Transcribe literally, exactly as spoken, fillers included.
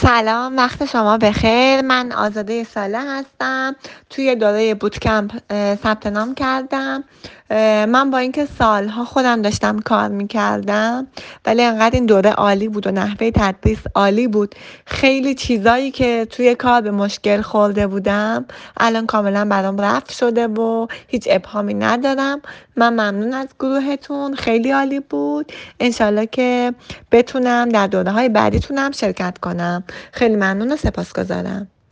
سلام، وقت شما بخیر. من آزاده ساله هستم. توی دوره بوتکمپ اه، ثبت نام کردم. اه، من با اینکه سالها خودم داشتم کار میکردم، ولی انقدر این دوره عالی بود و نحوه تدریس عالی بود. خیلی چیزایی که توی کار به مشکل خورده بودم الان کاملا برام رفع شده و هیچ ابهامی ندارم. من ممنون از گروهتون، خیلی عالی بود. انشالله که بتونم در دوره های بعدیتونم شرکت کنم. خیلی ممنون و سپاسگزارم.